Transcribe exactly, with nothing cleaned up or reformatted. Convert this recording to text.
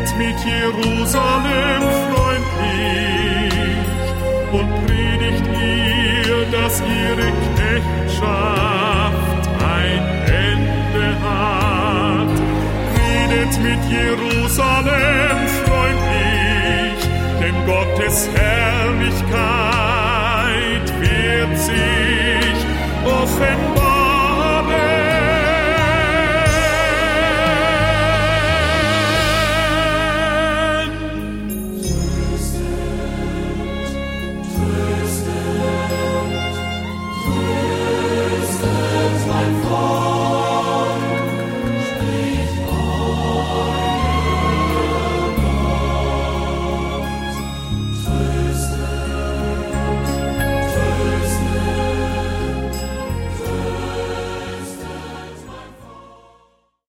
Redet mit Jerusalem freundlich und predigt ihr, dass ihre Knechtschaft ein Ende hat. Redet mit Jerusalem freundlich, denn Gottes Herrlichkeit wird sich offenbaren.